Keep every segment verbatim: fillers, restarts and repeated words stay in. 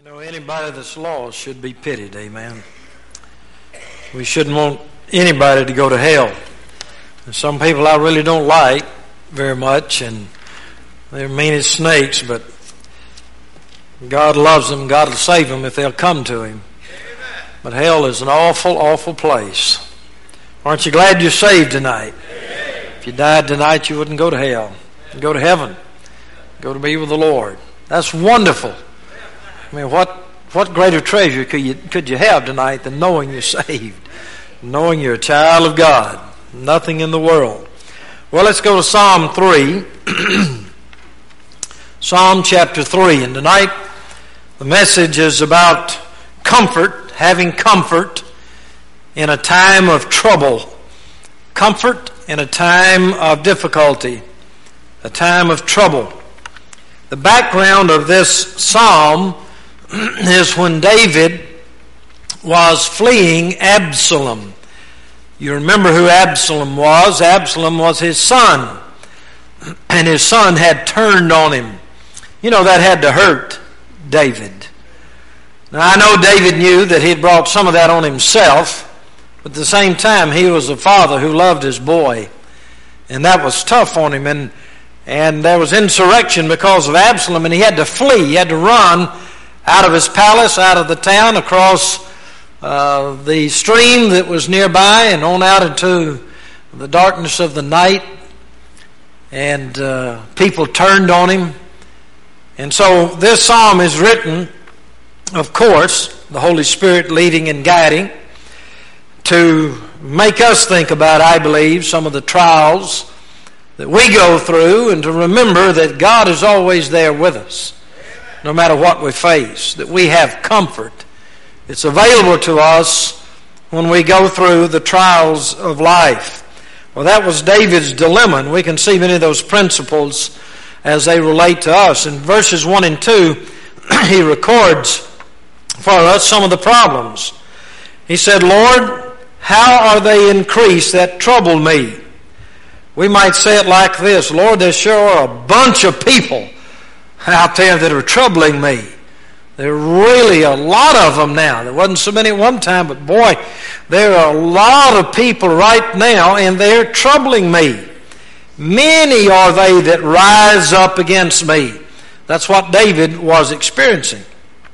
You know, anybody that's lost should be pitied, amen. We shouldn't want anybody to go to hell. And some people I really don't like very much, and they're mean as snakes, but God loves them. God will save them if they'll come to Him. But hell is an awful, awful place. Aren't you glad you're saved tonight? If you died tonight, you wouldn't go to hell. You'd go to heaven. Go to be with the Lord. That's wonderful. I mean, what what greater treasure could you could you have tonight than knowing you're saved, knowing you're a child of God? Nothing in the world. Well, let's go to Psalm three. Psalm chapter three. And tonight the message is about comfort, having comfort in a time of trouble. Comfort in a time of difficulty, a time of trouble. The background of this psalm is when David was fleeing Absalom. You remember who Absalom was. Absalom was his son, and his son had turned on him. You know, that had to hurt David. Now, I know David knew that he had brought some of that on himself, but at the same time, he was a father who loved his boy, and that was tough on him. And and there was insurrection because of Absalom, and he had to flee. He had to run out of his palace, out of the town, across uh, the stream that was nearby, and on out into the darkness of the night. And uh, people turned on him. And so this psalm is written, of course, the Holy Spirit leading and guiding, to make us think about, I believe, some of the trials that we go through, and to remember that God is always there with us, no matter what we face, that we have comfort. It's available to us when we go through the trials of life. Well, that was David's dilemma, and we can see many of those principles as they relate to us. In verses one and two, he records for us some of the problems. He said, Lord, how are they increased that trouble me? We might say it like this: Lord, there sure are a bunch of people out there that are troubling me. There are really a lot of them now. There wasn't so many at one time, but boy, there are a lot of people right now, and they're troubling me. Many are they that rise up against me. That's what David was experiencing.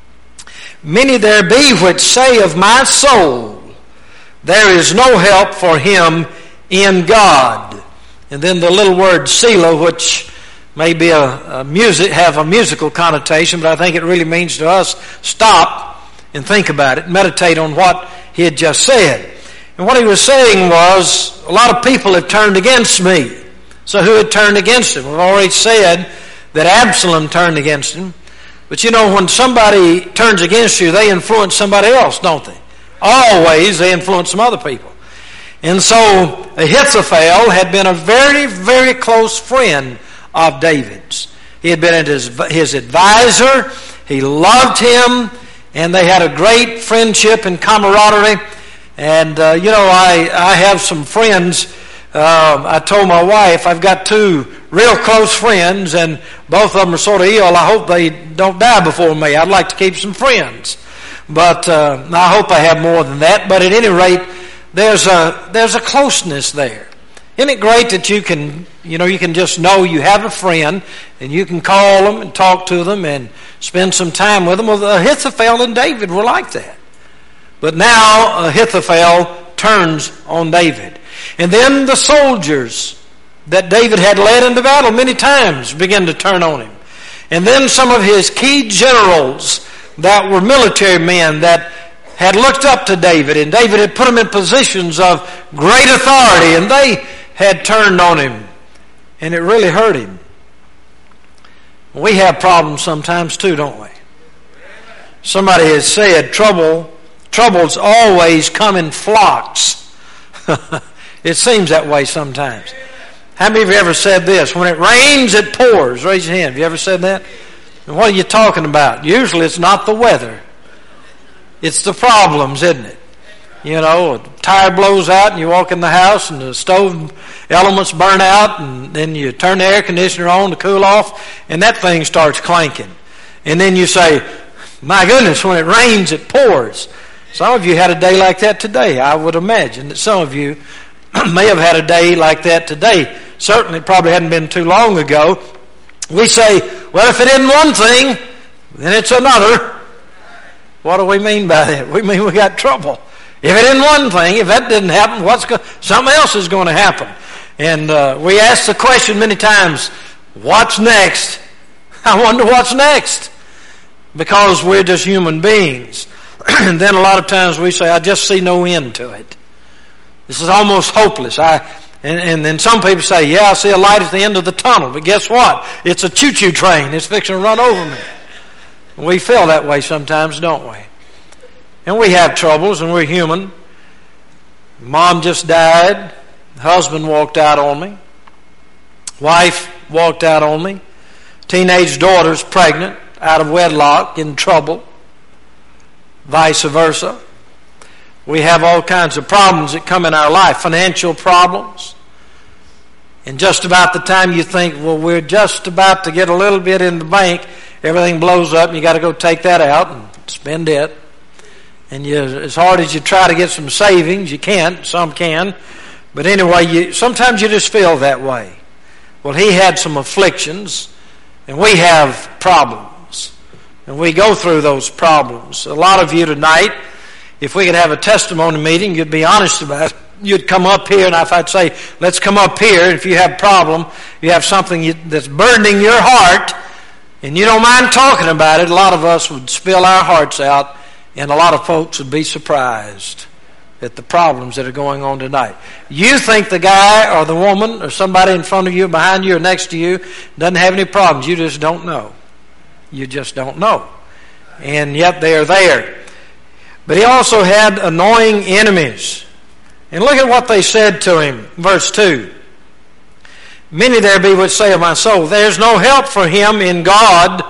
Many there be which say of my soul, there is no help for him in God. And then the little word Selah, which may be a, a music, have a musical connotation, but I think it really means to us, stop and think about it, meditate on what he had just said. And what he was saying was, a lot of people have turned against me. So who had turned against him? We've already said that Absalom turned against him. But you know, when somebody turns against you, they influence somebody else, don't they? Always they influence some other people. And so Ahithophel had been a very, very close friend of David's. He had been his, his advisor. He loved him, and they had a great friendship and camaraderie. And, uh, you know, I, I have some friends. Uh, I told my wife, I've got two real close friends, and both of them are sort of ill. I hope they don't die before me. I'd like to keep some friends. But uh, I hope I have more than that. But at any rate, there's a there's a closeness there. Isn't it great that you can, you know, you can just know you have a friend, and you can call them and talk to them and spend some time with them? Well, Ahithophel and David were like that. But now Ahithophel turns on David. And then the soldiers that David had led into battle many times began to turn on him. And then some of his key generals that were military men that had looked up to David, and David had put them in positions of great authority, and they had turned on him, and it really hurt him. We have problems sometimes too, don't we? Somebody has said trouble, troubles always come in flocks. It seems that way sometimes. How many of you ever said this? When it rains, it pours. Raise your hand. Have you ever said that? And what are you talking about? Usually it's not the weather. It's the problems, isn't it? You know, a tire blows out and you walk in the house and the stove elements burn out, and then you turn the air conditioner on to cool off, and that thing starts clanking. And then you say, My goodness, when it rains, it pours. Some of you had a day like that today. I would imagine that some of you may have had a day like that today. Certainly, probably hadn't been too long ago. We say, well, if it isn't one thing, then it's another. What do we mean by that? We mean we got trouble. If it isn't one thing, if that didn't happen, what's go- something else is going to happen. And uh, we ask the question many times, what's next? I wonder what's next. Because we're just human beings. And then a lot of times we say, I just see no end to it. This is almost hopeless. I and, and then some people say, yeah, I see a light at the end of the tunnel. But guess what? It's a choo-choo train. It's fixing to run over me. We feel that way sometimes, don't we? And we have troubles, and we're human. Mom just died. Husband walked out on me. Wife walked out on me. Teenage daughter's pregnant, out of wedlock, in trouble. Vice versa. We have all kinds of problems that come in our life. Financial problems. And just about the time you think, well, we're just about to get a little bit in the bank, everything blows up and you got to go take that out and spend it. And you, as hard as you try to get some savings, you can't. Some can. But anyway, you, sometimes you just feel that way. Well, he had some afflictions, and we have problems. And we go through those problems. A lot of you tonight, if we could have a testimony meeting, you'd be honest about it. You'd come up here, and if I'd say, let's come up here, and if you have a problem, you have something you, that's burdening your heart, and you don't mind talking about it, a lot of us would spill our hearts out, and a lot of folks would be surprised at the problems that are going on tonight. You think the guy or the woman or somebody in front of you, behind you, or next to you doesn't have any problems. You just don't know. You just don't know. And yet they're there. But he also had annoying enemies. And look at what they said to him. Verse two. Many there be which say of my soul, there's no help for him in God.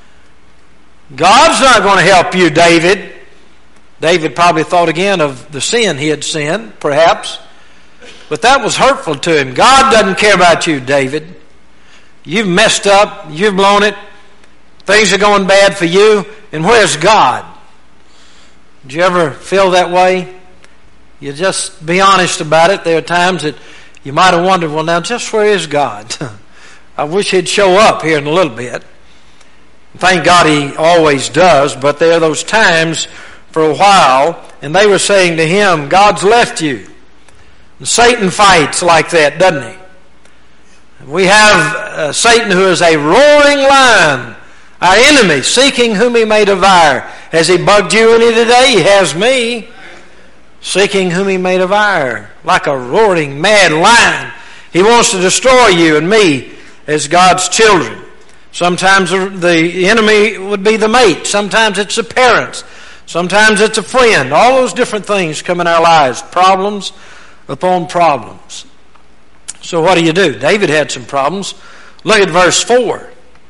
God's not going to help you, David. David probably thought again of the sin he had sinned, perhaps. But that was hurtful to him. God doesn't care about you, David. You've messed up. You've blown it. Things are going bad for you. And where's God? Did you ever feel that way? You just be honest about it. There are times that you might have wondered, well, now just where is God? I wish he'd show up here in a little bit. Thank God he always does, but there are those times for a while, and they were saying to him, God's left you. And Satan fights like that, doesn't he? We have uh, Satan, who is a roaring lion, our enemy, seeking whom he may devour. Has he bugged you any today? He has me. Seeking whom he may devour. Like a roaring mad lion. He wants to destroy you and me as God's children. Sometimes the enemy would be the mate. Sometimes it's the parents. Sometimes it's a friend. All those different things come in our lives. Problems upon problems. So what do you do? David had some problems. Look at verse four.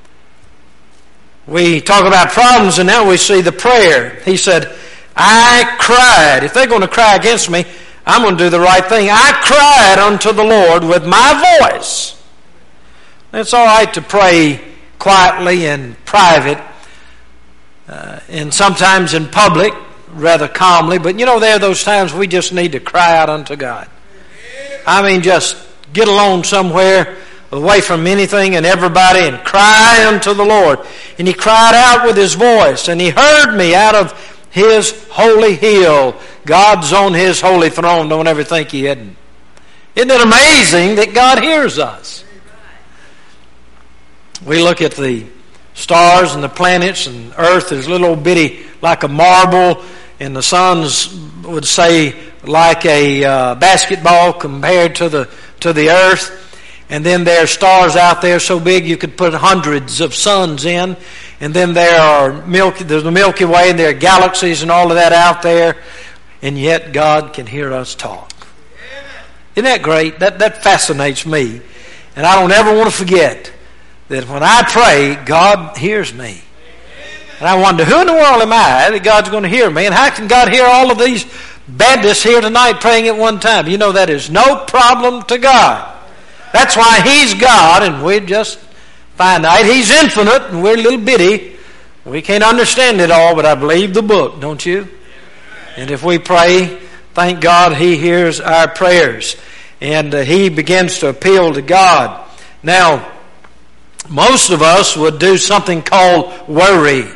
We talk about problems, and now we see the prayer. He said, I cried. If they're going to cry against me, I'm going to do the right thing. I cried unto the Lord with my voice. It's all right to pray quietly and private, uh, and sometimes in public, rather calmly. But you know, there are those times we just need to cry out unto God. I mean, just get alone somewhere, away from anything and everybody, and cry unto the Lord. And he cried out with his voice, and he heard me out of his holy hill. God's on his holy throne. Don't ever think he hadn't. Isn't it amazing that God hears us? We look at the stars and the planets, and Earth is little old bitty like a marble, and the sun's, would say, like a uh, basketball compared to the to the Earth. And then there are stars out there so big you could put hundreds of suns in. And then there are Milky, there's the Milky Way, and there are galaxies and all of that out there. And yet God can hear us talk. Isn't that great? That that fascinates me. And I don't ever want to forget that when I pray, God hears me. And I wonder, who in the world am I that God's going to hear me? And how can God hear all of these Baptists here tonight praying at one time? You know, that is no problem to God. That's why he's God and we're just finite. He's infinite and we're little bitty. We can't understand it all, but I believe the book, don't you? And if we pray, thank God He hears our prayers. And uh, He begins to appeal to God. Now, most of us would do something called worry.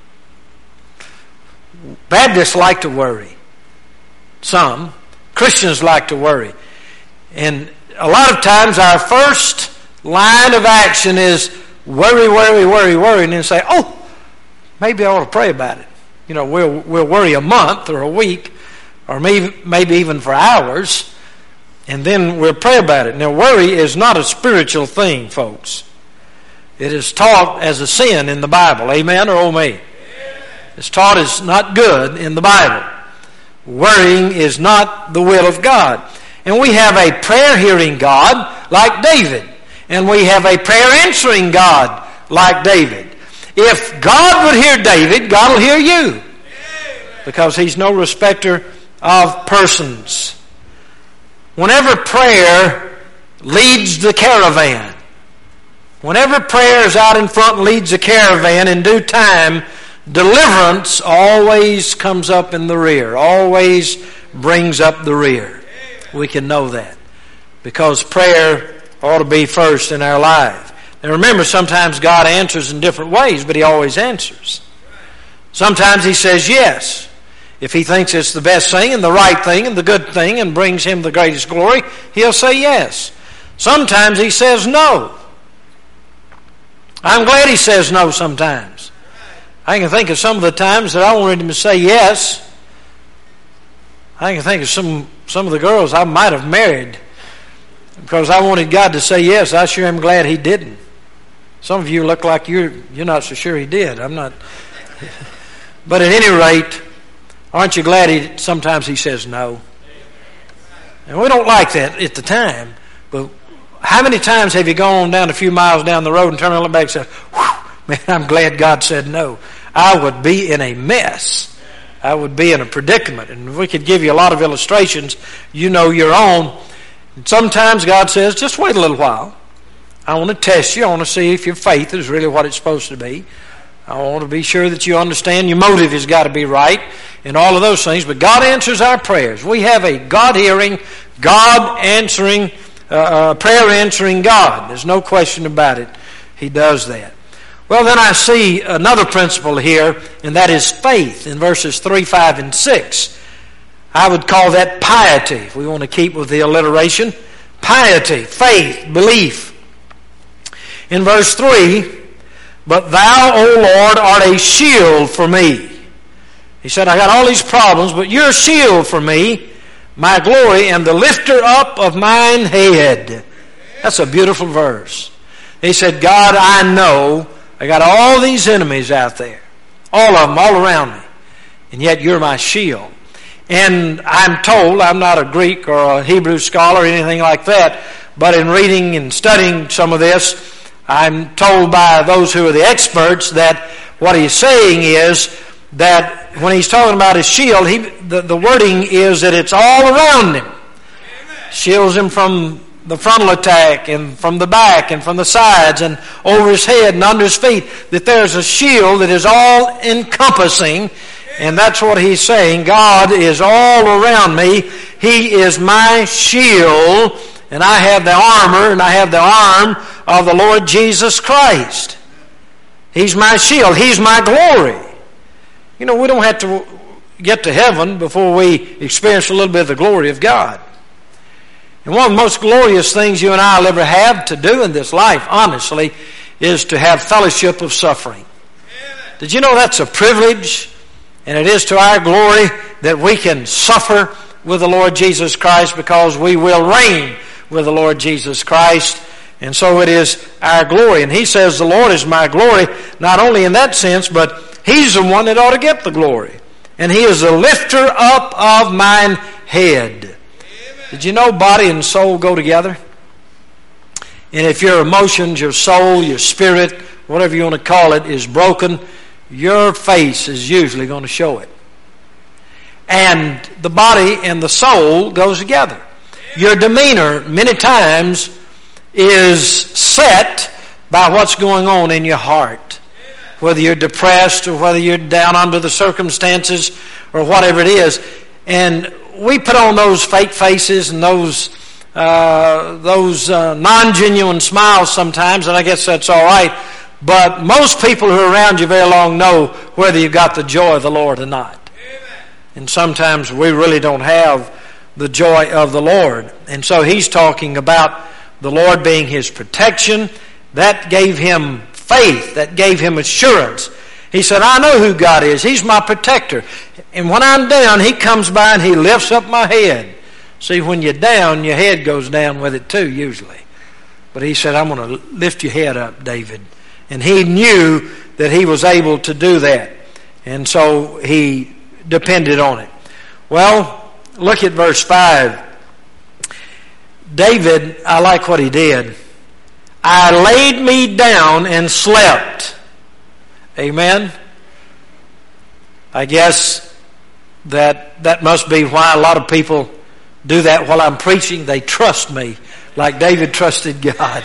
Baptists like to worry. Some. Christians like to worry. And a lot of times our first line of action is worry, worry, worry, worry, and then say, oh, maybe I ought to pray about it. You know, we'll, we'll worry a month or a week or maybe, maybe even for hours, and then we'll pray about it. Now, worry is not a spiritual thing, folks. It is taught as a sin in the Bible. Amen or oh me? It's taught as not good in the Bible. Worrying is not the will of God. And we have a prayer-hearing God like David. And we have a prayer-answering God like David. If God would hear David, God will hear you. Because He's no respecter of persons. Whenever prayer leads the caravan, whenever prayer is out in front and leads the caravan, in due time, deliverance always comes up in the rear, always brings up the rear. We can know that because prayer ought to be first in our life. Now remember, sometimes God answers in different ways, but He always answers. Sometimes He says yes. If He thinks it's the best thing and the right thing and the good thing and brings Him the greatest glory, He'll say yes. Sometimes He says no. I'm glad He says no sometimes. I can think of some of the times that I wanted Him to say yes. I can think of some, some of the girls I might have married because I wanted God to say yes. I sure am glad He didn't. Some of you look like you're, you're not so sure He did. I'm not. But at any rate, aren't you glad he sometimes He says no? And we don't like that at the time, but how many times have you gone down a few miles down the road and turned around and looked back and said, whew, man, I'm glad God said no. I would be in a mess. I would be in a predicament. And we could give you a lot of illustrations. You know your own. And sometimes God says, just wait a little while. I want to test you. I want to see if your faith is really what it's supposed to be. I want to be sure that you understand your motive has got to be right and all of those things. But God answers our prayers. We have a God-hearing, God-answering, uh, uh, prayer-answering God. There's no question about it. He does that. Well, then I see another principle here, and that is faith in verses three, five, and six. I would call that piety, if we want to keep with the alliteration. Piety, faith, belief. In verse three, but Thou, O Lord, art a shield for me. He said, I got all these problems, but You're a shield for me, my glory, and the lifter up of mine head. That's a beautiful verse. He said, God, I know I got all these enemies out there, all of them, all around me, and yet You're my shield. And I'm told, I'm not a Greek or a Hebrew scholar or anything like that, but in reading and studying some of this, I'm told by those who are the experts that what he's saying is that when he's talking about his shield, he, the, the wording is that it's all around him. Amen. Shields him from the frontal attack and from the back and from the sides and over his head and under his feet, that there's a shield that is all encompassing. And that's what he's saying. God is all around me. He is my shield, and I have the armor and I have the arm of the Lord Jesus Christ. He's my shield. He's my glory. You know, we don't have to get to heaven before we experience a little bit of the glory of God. And one of the most glorious things you and I will ever have to do in this life, honestly, is to have fellowship of suffering. Did you know that's a privilege? And it is to our glory that we can suffer with the Lord Jesus Christ, because we will reign with the Lord Jesus Christ. And so it is our glory. And he says the Lord is my glory, not only in that sense, but He's the one that ought to get the glory. And He is the lifter up of mine head. Amen. Did you know body and soul go together? And if your emotions, your soul, your spirit, whatever you want to call it, is broken, your face is usually going to show it. And the body and the soul goes together. Your demeanor many times is set by what's going on in your heart. whether you're depressed or whether you're down under the circumstances or whatever it is. And we put on those fake faces and those uh, those uh, non-genuine smiles sometimes, and I guess that's all right. But most people who are around you very long know whether you've got the joy of the Lord or not. Amen. And sometimes we really don't have the joy of the Lord. And so he's talking about the Lord being his protection. That gave him faith. That gave him assurance. He said, I know who God is. He's my protector. And when I'm down, he comes by and he lifts up my head. See, when you're down, your head goes down with it too, usually. But he said, I'm going to lift your head up, David. And he knew that he was able to do that. And so he depended on it. Well, look at verse five. David, I like what he did. I laid me down and slept. Amen. I guess that that must be why a lot of people do that while I'm preaching. They trust me like David trusted God.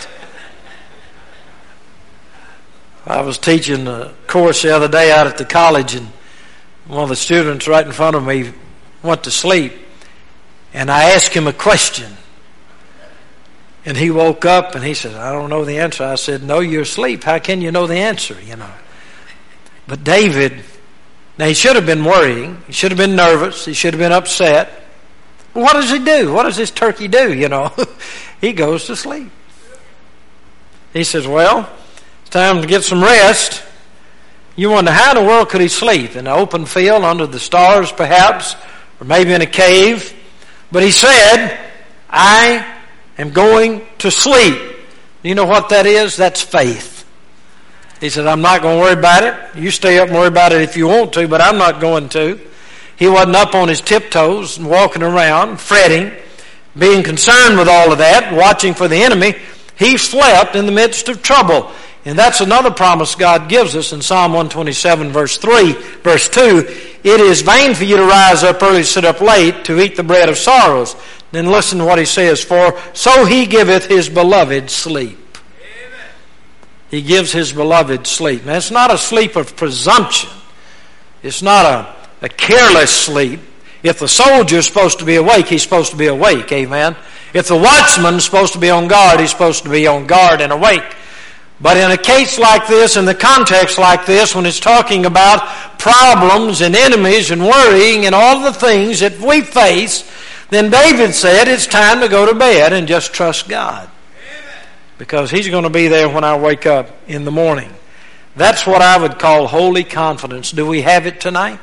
I was teaching a course the other day out at the college, and one of the students right in front of me went to sleep, and I asked him a question. And he woke up and he said, I don't know the answer. I said, no, you're asleep. How can you know the answer, you know? But David, now he should have been worrying. He should have been nervous. He should have been upset. But what does he do? What does this turkey do, you know? He goes to sleep. He says, well, it's time to get some rest. You wonder how in the world could he sleep? In an open field under the stars perhaps, or maybe in a cave. But he said, I am going to sleep. You know what that is? That's faith. He said, I'm not going to worry about it. You stay up and worry about it if you want to, but I'm not going to. He wasn't up on his tiptoes and walking around, fretting, being concerned with all of that, watching for the enemy. He slept in the midst of trouble. And that's another promise God gives us in Psalm one twenty-seven, verse three, verse two. It is vain for you to rise up early, sit up late, to eat the bread of sorrows. Then listen to what he says, for so he giveth his beloved sleep. Amen. He gives his beloved sleep. Now, it's not a sleep of presumption. It's not a, a careless sleep. If the soldier is supposed to be awake, he's supposed to be awake. Amen. If the watchman is supposed to be on guard, he's supposed to be on guard and awake. But in a case like this, in the context like this, when it's talking about problems and enemies and worrying and all the things that we face, then David said, it's time to go to bed and just trust God. Amen. Because he's going to be there when I wake up in the morning. That's what I would call holy confidence. Do we have it tonight?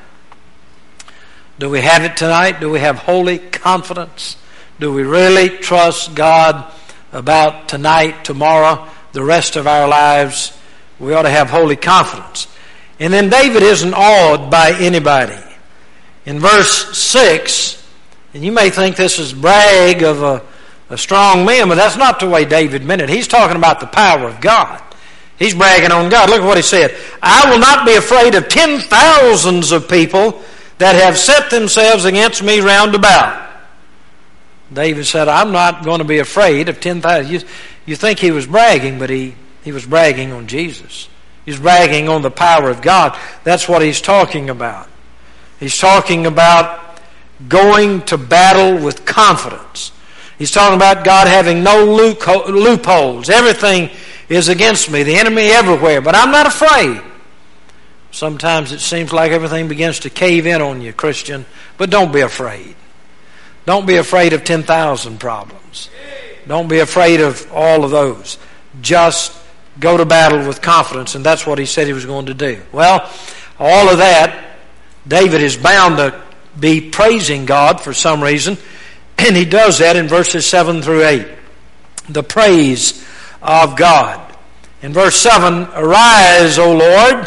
Do we have it tonight? Do we have holy confidence? Do we really trust God about tonight, tomorrow, the rest of our lives? We ought to have holy confidence. And then David isn't awed by anybody. In verse six, and you may think this is brag of a, a strong man, but that's not the way David meant it. He's talking about the power of God. He's bragging on God. Look at what he said. I will not be afraid of ten thousands of people that have set themselves against me round about. David said, I'm not going to be afraid of ten thousand. You, you think he was bragging, but he, he was bragging on Jesus. He's bragging on the power of God. That's what he's talking about. He's talking about going to battle with confidence. He's talking about God having no loopholes. Everything is against me. The enemy everywhere. But I'm not afraid. Sometimes it seems like everything begins to cave in on you, Christian. But don't be afraid. Don't be afraid of ten thousand problems. Don't be afraid of all of those. Just go to battle with confidence. And that's what he said he was going to do. Well, all of that, David is bound to be praising God for some reason. And he does that in verses seven through eight. The praise of God. In verse seven, arise, O Lord.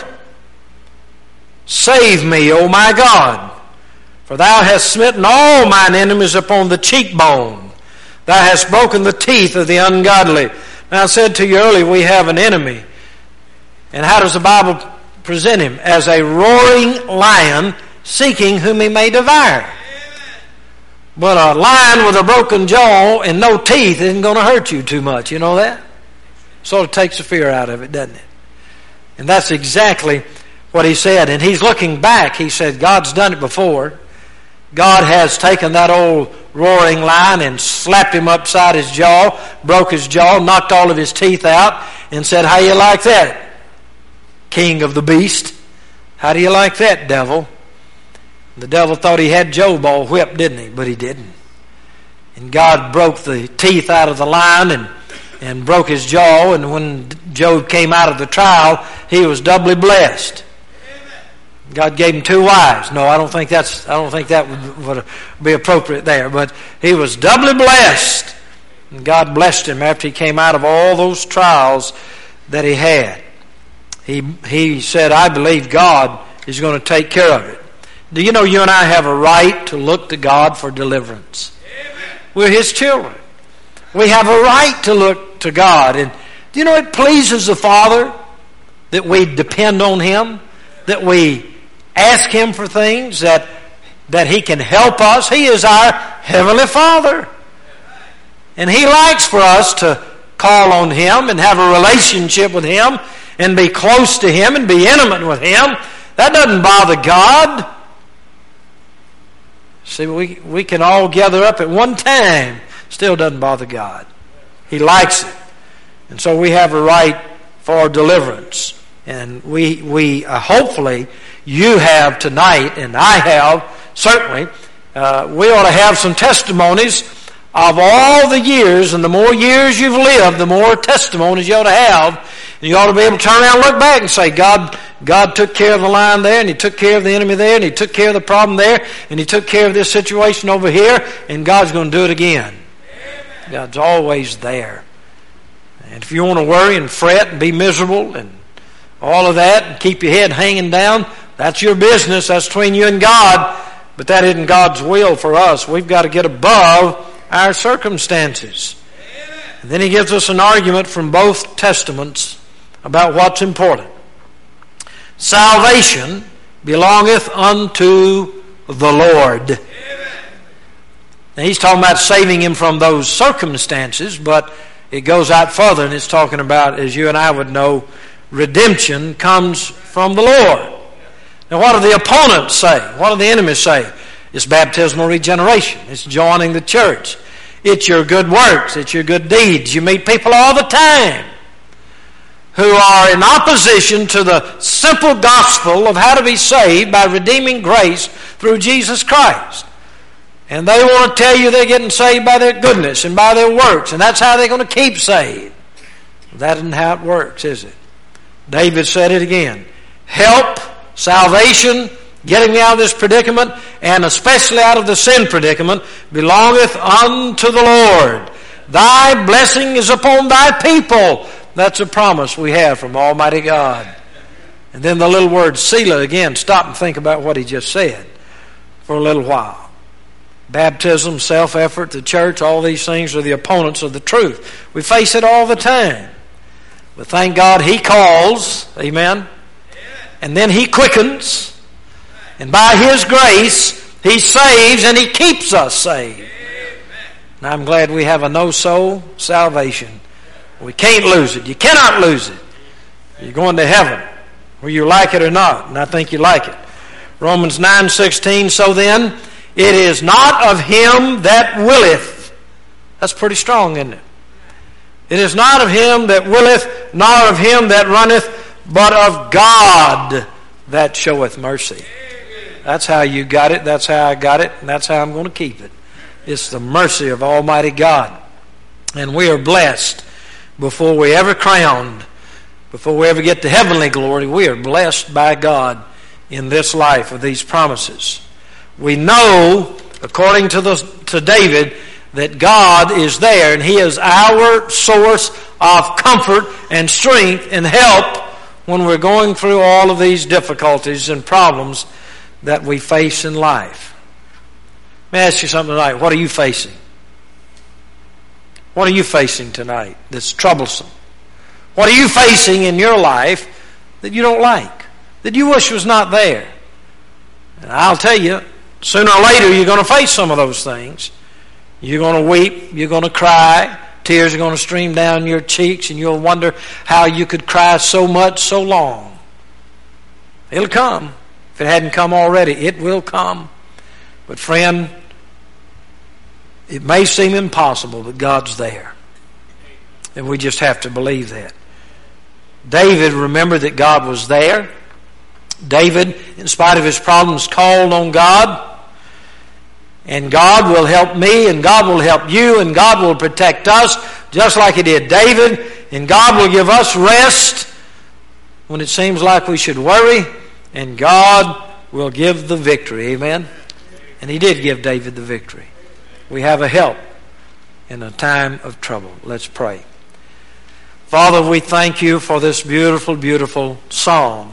Save me, O my God. For thou hast smitten all mine enemies upon the cheekbone. Thou hast broken the teeth of the ungodly. Now I said to you earlier, we have an enemy. And how does the Bible present him? As a roaring lion seeking whom he may devour. But a lion with a broken jaw and no teeth isn't going to hurt you too much. You know that? Sort of takes the fear out of it, doesn't it? And that's exactly what he said. And he's looking back. He said, God's done it before. God has taken that old roaring lion and slapped him upside his jaw, broke his jaw, knocked all of his teeth out, and said, how you like that, king of the beast? How do you like that, devil? The devil thought he had Job all whipped, didn't he? But he didn't. And God broke the teeth out of the lion and, and broke his jaw, and when Job came out of the trial, he was doubly blessed. God gave him two wives. No, I don't think that's. I don't think that would, would be appropriate there. But he was doubly blessed, and God blessed him after he came out of all those trials that he had. He he said, "I believe God is going to take care of it." Do you know you and I have a right to look to God for deliverance? Amen. We're His children. We have a right to look to God, and do you know it pleases the Father that we depend on Him, that we ask Him for things, that that He can help us. He is our Heavenly Father. And He likes for us to call on Him and have a relationship with Him and be close to Him and be intimate with Him. That doesn't bother God. See, we, we can all gather up at one time. Still doesn't bother God. He likes it. And so we have a right for deliverance. And we, we uh, hopefully, you have tonight, and I have, certainly, uh, we ought to have some testimonies of all the years, and the more years you've lived, the more testimonies you ought to have. And you ought to be able to turn around and look back and say, God, God took care of the lion there, and He took care of the enemy there, and He took care of the problem there, and He took care of this situation over here, and God's going to do it again. Amen. God's always there. And if you want to worry and fret and be miserable and all of that, and keep your head hanging down, that's your business. That's between you and God. But that isn't God's will for us. We've got to get above our circumstances. And then he gives us an argument from both testaments about what's important. Salvation belongeth unto the Lord. Now he's talking about saving him from those circumstances, but it goes out further, and it's talking about, as you and I would know, redemption comes from the Lord. Now what do the opponents say? What do the enemies say? It's baptismal regeneration. It's joining the church. It's your good works. It's your good deeds. You meet people all the time who are in opposition to the simple gospel of how to be saved by redeeming grace through Jesus Christ. And they want to tell you they're getting saved by their goodness and by their works, and that's how they're going to keep saved. That isn't how it works, is it? David said it again. Help, salvation, getting me out of this predicament, and especially out of the sin predicament, belongeth unto the Lord. Thy blessing is upon thy people. That's a promise we have from Almighty God. And then the little word Selah, again, stop and think about what he just said for a little while. Baptism, self-effort, the church, all these things are the opponents of the truth. We face it all the time. But thank God He calls, amen, and then He quickens, and by His grace He saves and He keeps us saved. And I'm glad we have a no-soul salvation. We can't lose it. You cannot lose it. You're going to heaven, whether you like it or not, and I think you like it. Romans nine sixteen, so then, it is not of him that willeth. That's pretty strong, isn't it? It is not of him that willeth, nor of him that runneth, but of God that showeth mercy. That's how you got it. That's how I got it. And that's how I'm going to keep it. It's the mercy of Almighty God. And we are blessed before we ever crowned, before we ever get to heavenly glory. We are blessed by God in this life with these promises. We know, according to, the, to David, that God is there, and He is our source of comfort and strength and help when we're going through all of these difficulties and problems that we face in life. Let me ask you something tonight. What are you facing? What are you facing tonight that's troublesome? What are you facing in your life that you don't like, that you wish was not there? And I'll tell you, sooner or later you're going to face some of those things. You're going to weep, you're going to cry, Tears are going to stream down your cheeks, and you'll wonder how you could cry so much so long. It'll come. If it hadn't come already, it will come. But friend, it may seem impossible, but God's there. And we just have to believe that. David remembered that God was there. David, in spite of his problems, called on God. And God will help me, and God will help you, and God will protect us, just like He did David. And God will give us rest when it seems like we should worry. And God will give the victory. Amen? And He did give David the victory. We have a help in a time of trouble. Let's pray. Father, we thank You for this beautiful, beautiful psalm.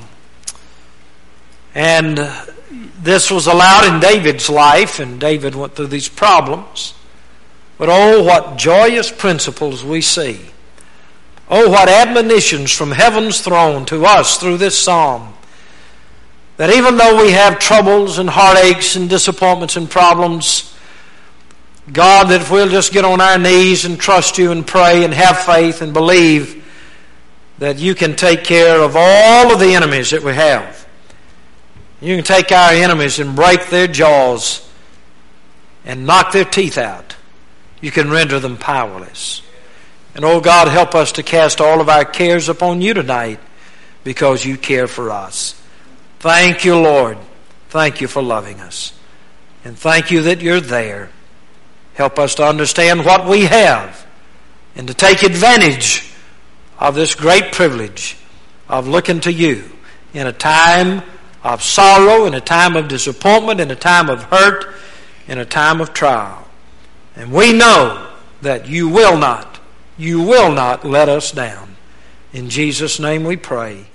And this was allowed in David's life, and David went through these problems. But oh, what joyous principles we see. Oh, what admonitions from heaven's throne to us through this psalm. That even though we have troubles and heartaches and disappointments and problems, God, that if we'll just get on our knees and trust You and pray and have faith and believe that You can take care of all of the enemies that we have. You can take our enemies and break their jaws and knock their teeth out. You can render them powerless. And oh God, help us to cast all of our cares upon You tonight, because You care for us. Thank You, Lord. Thank You for loving us. And thank You that You're there. Help us to understand what we have and to take advantage of this great privilege of looking to You in a time of sorrow, in a time of disappointment, in a time of hurt, in a time of trial. And we know that You will not, You will not let us down. In Jesus' name we pray.